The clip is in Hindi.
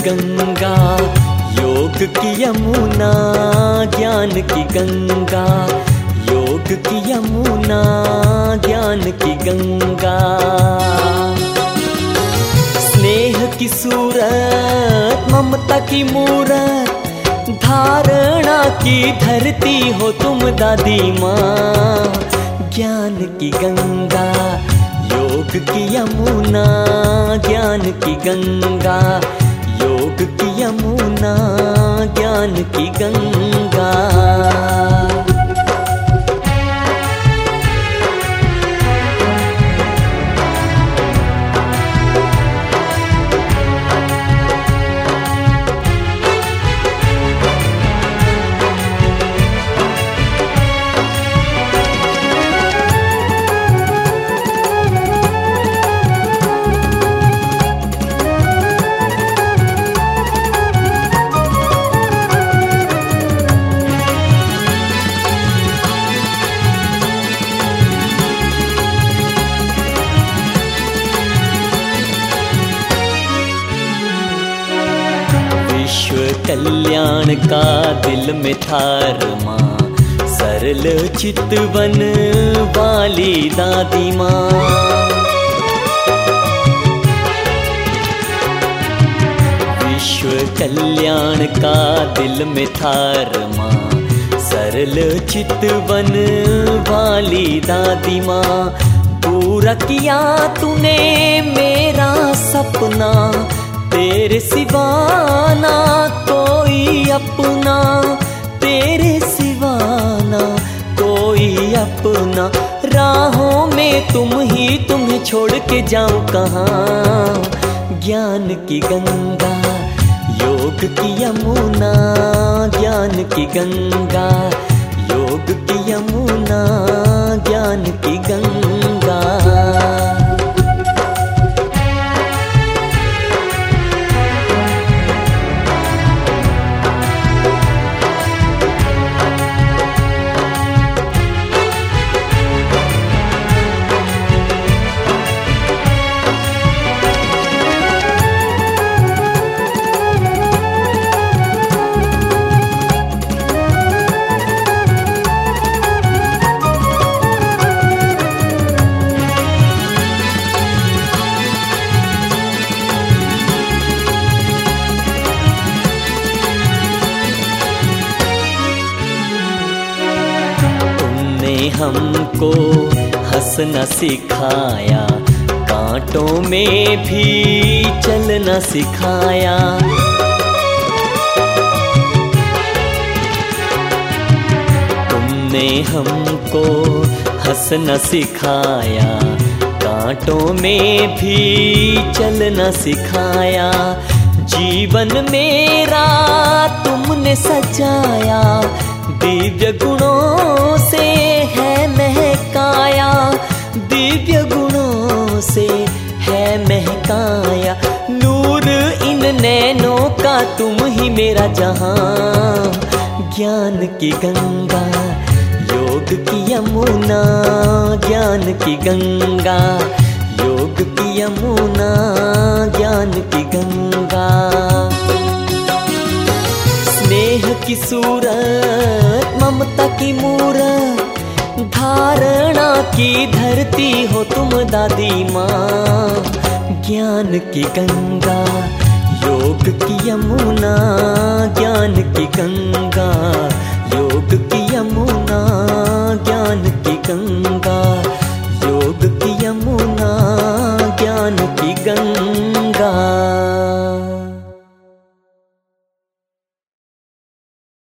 गंगा, योग की यमुना, ज्ञान की गंगा, योग की यमुना, ज्ञान की गंगा। स्नेह की सूरत, ममता की मूरत, धारणा की धरती हो तुम दादी माँ। ज्ञान की गंगा, योग की यमुना, ज्ञान की गंगा, योग की यमुना, ज्ञान की गंगा। विश्व कल्याण का दिल में था माँ, सरल चितवन वाली दादी माँ। विश्व कल्याण का दिल में था माँ, सरल चितवन वाली दादी माँ। पूरा किया तूने मेरा सपना, तेरे सिवाना कोई अपना, तेरे सिवाना कोई अपना। राहों में तुम ही, तुम्हें छोड़ के जाऊं कहाँ। ज्ञान की गंगा, योग की यमुना, ज्ञान की गंगा, योग की यमुना, ज्ञान की गंगा। हमको हंसना सिखाया, कांटों में भी चलना सिखाया। तुमने हमको हंसना सिखाया, कांटों में भी चलना सिखाया। जीवन मेरा तुमने सजाया, दिव्य गुणों से है महकाया, दिव्य गुणों से है महकाया। नूर इन नैनों का तुम ही मेरा जहां। ज्ञान की गंगा, योग की यमुना, ज्ञान की गंगा, योग की यमुना, ज्ञान की गंगा। स्नेह की सूरत, ममता की मूरत, धारणा की धरती हो तुम दादी माँ। ज्ञान की गंगा, योग की यमुना, ज्ञान की गंगा, योग की यमुना, ज्ञान की गंगा, योग की यमुना।